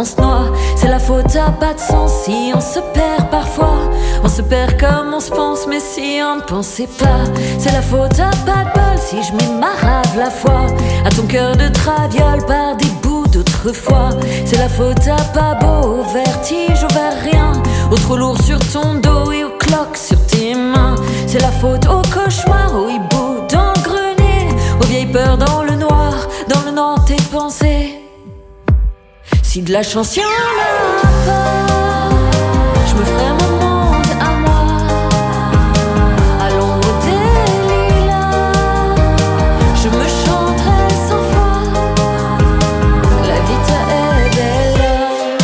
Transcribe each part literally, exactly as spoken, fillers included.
on se noie. C'est la faute à pas de sens si on se perd parfois. On se perd comme on se pense, mais si on ne pensait pas. C'est la faute à pas de bol si je mets ma rave la foi à ton cœur de traviole par des bouts d'autrefois. C'est la faute à pas beau, au vertige, au vers rien, au trop lourd sur ton dos et au cloques sur tes mains. C'est la faute au cauchemar, au hibou dans le grenier, aux vieilles peurs dans le noir, dans le noir tes pensées. Si de la chance y'en a pas, je me ferai mon monde à moi, à l'ombre des lilas, je me chanterai sans foi, la vita est belle.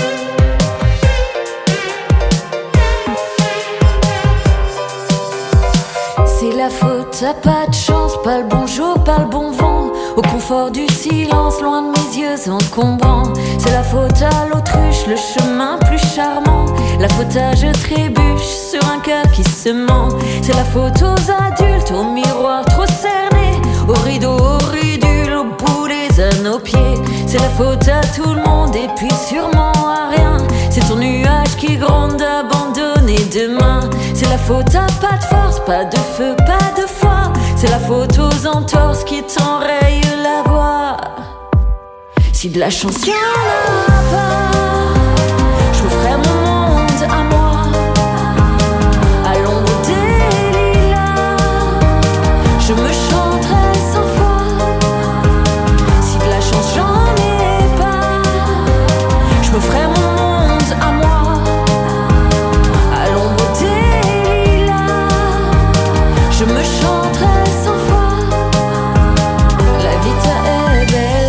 C'est la faute à pas de chance, pas le bon jour, pas le bon vent, au confort du silence, loin de mes yeux encombrants. C'est la faute à l'autruche, le chemin plus charmant. La faute à je trébuche sur un cœur qui se ment. C'est la faute aux adultes, au miroir trop cerné, aux rideaux, aux ridules, aux boulets à nos pieds. C'est la faute à tout le monde et puis sûrement à rien. C'est ton nuage qui gronde abandonné demain. C'est la faute à pas de force, pas de feu, pas de foi. C'est la faute aux entorses qui t'enrayent la voix. Si de la chance y'en a pas, je me ferai mon monde à moi, à l'ombre des lilas, je me chanterai sans foi. Si de la chance j'en ai pas, je me ferai mon monde à moi, à l'ombre des lilas, je me chanterai sans foi. La vita est belle.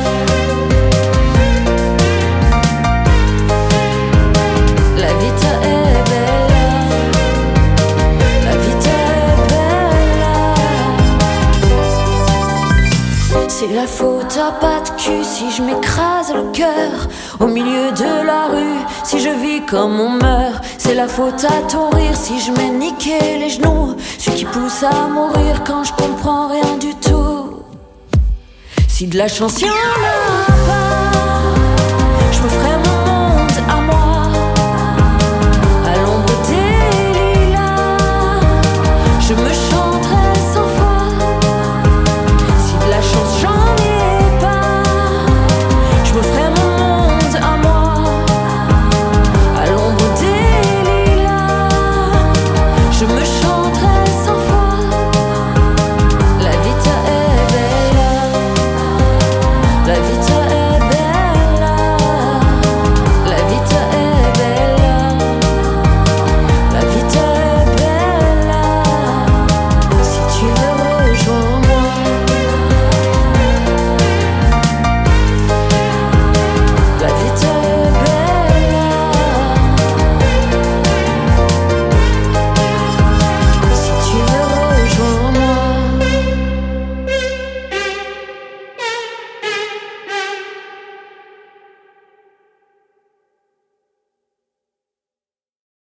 C'est la faute à pas de cul si je m'écrase le cœur au milieu de la rue, si je vis comme on meurt. C'est la faute à ton rire si je m'ai niqué les genoux, celui qui pousse à mourir quand je comprends rien du tout. Si de la chance y'en a pas,